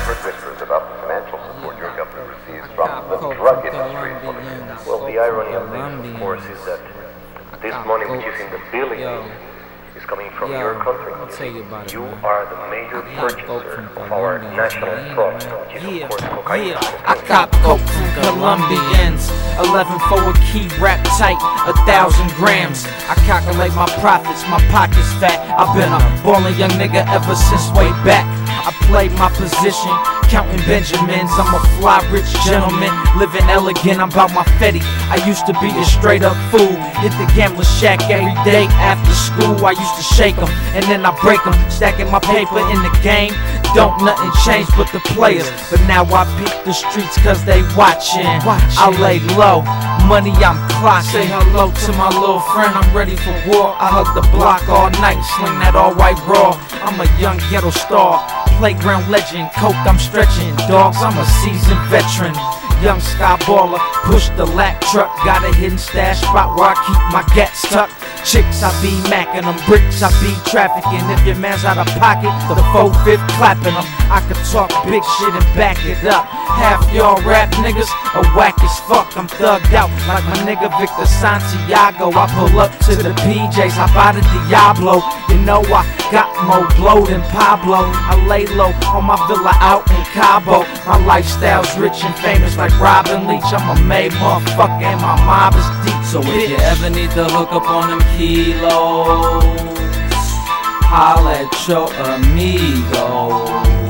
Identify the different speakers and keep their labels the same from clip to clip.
Speaker 1: I've heard whispers about the financial support your government receives from the drug industry. Well, the irony of this, of course, is that this money, which is in the billions, is coming from your country. You are the major purchaser of our national product, which is, of course, cocaine.
Speaker 2: I cop coke from Colombians, 11 for a key, wrapped tight, 1,000 grams. I calculate my profits, my pockets fat. I've been a ballin' young nigga ever since way back. I played my position, counting Benjamins. I'm a fly rich gentleman, living elegant. I'm about my fetty. I used to be a straight up fool, hit the gambler shack every day after school. I used to shake them and then I break them, stacking my paper in the game. Don't nothing change but the players, but now I beat the streets cause they watching. I lay low, money I'm clocking. Say hello to my little friend, I'm ready for war. I hug the block all night, sling that all white raw. I'm a young ghetto star, playground legend, coke I'm stretching. Dogs, I'm a seasoned veteran. Young sky baller, push the lack truck. Got a hidden stash spot where I keep my gats tucked. Chicks, I be macking them. Bricks, I be trafficking. If your man's out of pocket, the 4/5 clapping them. I could talk big shit and back it up. Half y'all rap niggas are whack as fuck. I'm thugged out like my nigga Victor Santiago. I pull up to the PJs, hop out of Diablo. You know I got more blow than Pablo. I lay low on my villa out in Cabo. My lifestyle's rich and famous like Robin Leach. I'm a made motherfucker and my mob is deep. So if you ever need to hook up on them kilos, holla at your amigo.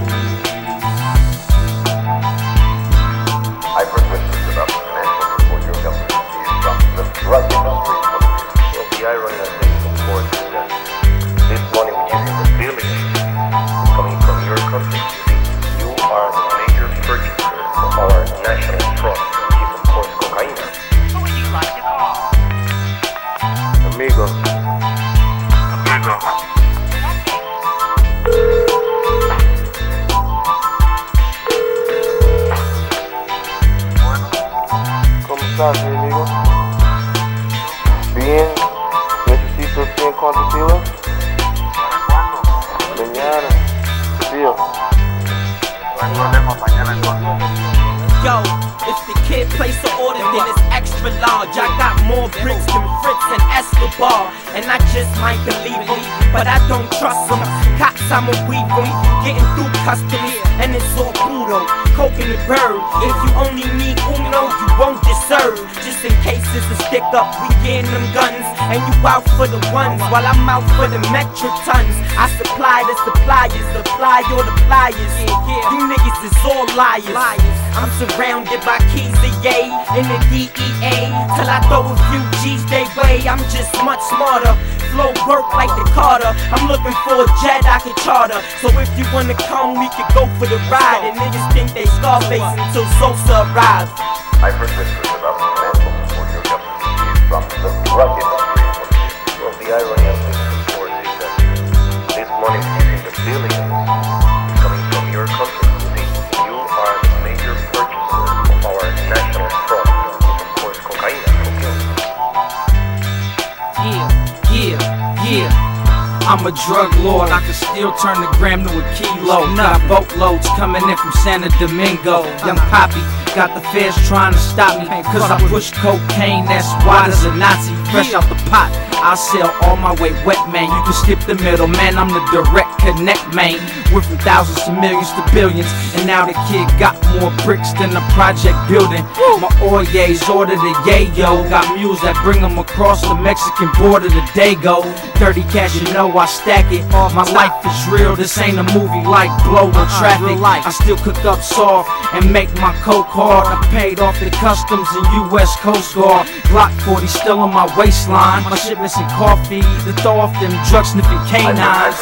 Speaker 1: I've heard whispers about the financial support your government receives from the drug industry. Well, the irony of this, of course, is that this money, which is in the billions, is coming from your country. You are the major purchaser of our national product, which is, of course, cocaine.
Speaker 3: Who would you like to call?
Speaker 1: Amigo.
Speaker 4: ¿Cómo estás, mi amigo? Bien, necesito 100 contigo. Mañana, tío. No hay problema, mañana entonces.
Speaker 2: Yo, if the kid place an order, then it's extra large. I got more bricks than Fritz and Escobar, and I just might believe them, but I don't trust them. Cops, I'ma weave them, getting through customs, and it's all Pluto, coke in the bird. If you only need uno, you won't deserve. Just in case it's a stick up, we getting them guns, and you out for the ones, while I'm out for the metric tons. I supply the suppliers, supply all the pliers. You niggas is all liars. I'm surrounded by keys to yay in the DEA. Till I throw a few G's they way, I'm just much smarter. Flow work like the Carter. I'm looking for a jet I can charter. So if you wanna come, we could go for the ride. And niggas think they Scarface until Sosa arrives.
Speaker 1: I've heard whispers about the financial support your government receives from the drug industry. Well, the irony of this, of course, is that this money, which is in the billions, is coming from your country. You are the major purchaser of our national product, which is, of course, cocaine.
Speaker 2: Yeah. I'm a drug lord, I can still turn the gram to a kilo. Got boatloads coming in from Santo Domingo. Young Poppy got the feds trying to stop me, cause I push cocaine that's wide as a Nazi. Fresh out the pot, I sell all my way wet, man. You can skip the middle, man, I'm the direct connect, man. Went from thousands to millions to billions, and now the kid got more bricks than a project building. My Oyes ordered a yayo, got mules that bring them across the Mexican border to Dago. 30 cash, you know I stack it. My life is real, this ain't a movie like Blow or Traffic. I still cook up soft and make my coke hard. I paid off the customs and US Coast Guard. Glock 40 still on my waistline. My shipments and coffee to throw off them drug sniffing canines.